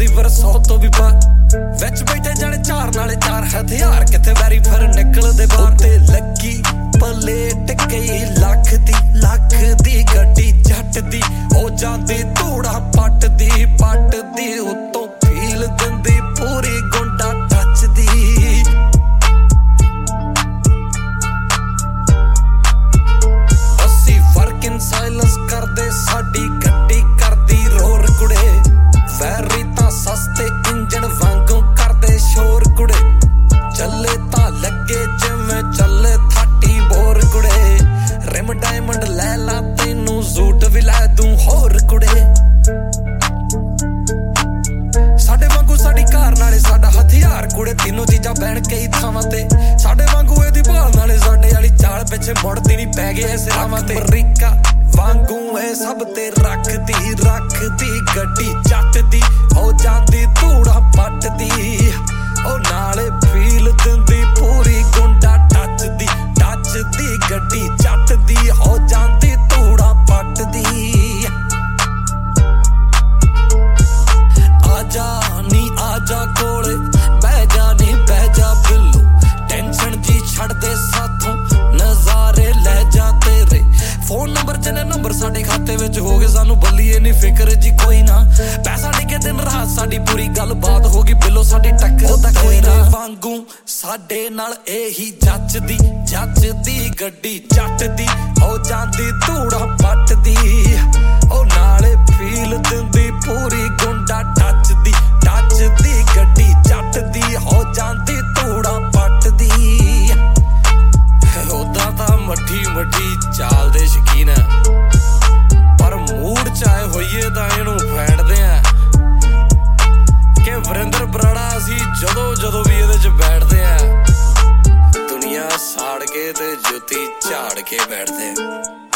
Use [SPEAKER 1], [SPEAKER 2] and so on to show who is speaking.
[SPEAKER 1] करदी फिर 100 तो भी पार विच बैठे जाने चार नाले चार हथियार किथे वैरी फिर निकलदे बाहर ते लगी पलेट कई लख दी गड्डी जट दी हो जांदी धूड़ा पट दी उत्तों फील दिंदी पूरी गुंडा टच दी अस्सी वर्किंग साइलेंस करदे साडी गड्डी करदी रोर कुड़े वैरी तां सस्ते इंजन वांगू करदे शोर कुड़े चले तां लगे जिवें चले थाटी बोर कुड़े रिम डायमंड लै ला तैनू सूट भी लै दूं होर कुड़े साडे वांगू साडी कार नाले साडा हथियार कुड़े तीनों चीजां बैण कई थावां ते साडे वांगू एदी भाल नाले साडे वाली चाल पिछे मुड़दी नहीं पै गए सिरावां ते अमरीका वांगू ए सब ते रखदी गड्डी जट दी हो जांदी धूड़ा पट दी ओ नाले फील दिंदी पूरी गुंडा टच दी गड्डी जट दी हो जांदी धूड़ा पट दी आजा कोले बह जा बिल्लो टेंशन जी छड़ दे साथों नजारे ले जा तेरे फोन नंबर जने नंबर साडे खाते विच हो गए सानू बल्लीए नहीं फिक्र जी कोई ना पैसा डिगे दिन रात साडी पूरी गल बात होगी बिलो साडी टक्कर दा कोई ना वांगू साडे नाल एही जचदी गड्डी जट दी हो जांदी धूड़ा पट दी ओ नाले फील दिंदी पूरी गुंडा टच दी गड्डी जट दी हो जांदी धूड़ा पट दी ओदा तां मठी चाल दे शकीन पर मूड चाहे होइए तां इहनू फैंडदे आ कि वरिंदर बराड़ा असी जदों भी इहदे च बैठदे आ दुनिया साड़ के ते जुत्ती झाड़ के बैठदे